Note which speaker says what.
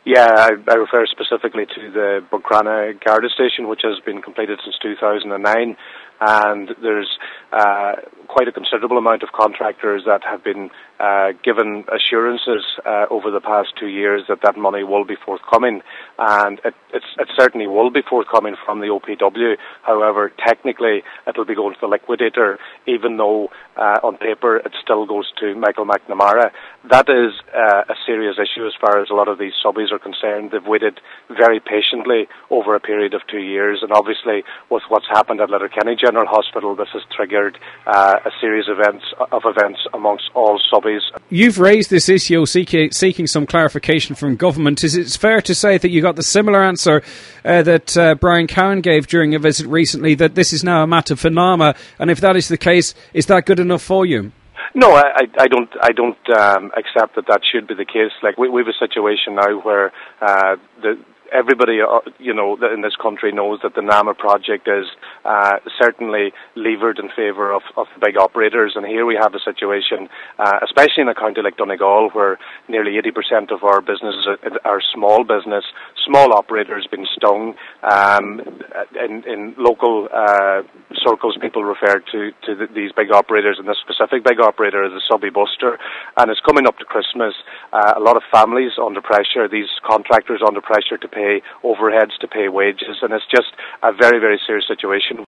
Speaker 1: Yeah, I refer specifically to the Buncrana Garda station, which has been completed since 2009, and there's quite a considerable amount of contractors that have been given assurances over the past 2 years that money will be forthcoming, and it certainly will be forthcoming from the OPW. However, technically it will be going to the liquidator, even though on paper it still goes to Michael McNamara. That is a serious issue as far as a lot of these subbies are concerned. They've waited very patiently over a period of 2 years, and obviously with what's happened at Letterkenny General Hospital, this has triggered a series of events amongst all subbies.
Speaker 2: You've raised this issue seeking some clarification from government. Is it fair to say that you got the similar answer that Brian Cowan gave during a visit recently, that this is now a matter for NAMA, and if that is the case, is that good enough for you?
Speaker 1: No, I don't accept that should be the case. Like we have a situation now where everybody, in this country knows that the NAMA project is certainly levered in favour of the big operators, and here we have a situation, especially in a county like Donegal, where nearly 80% of our businesses are small business. Small operators being stung. In local circles, people refer to these big operators, and this specific big operator is the Subby Buster, and it's coming up to Christmas. A lot of families under pressure, these contractors under pressure to pay overheads, to pay wages, and it's just a very, very serious situation.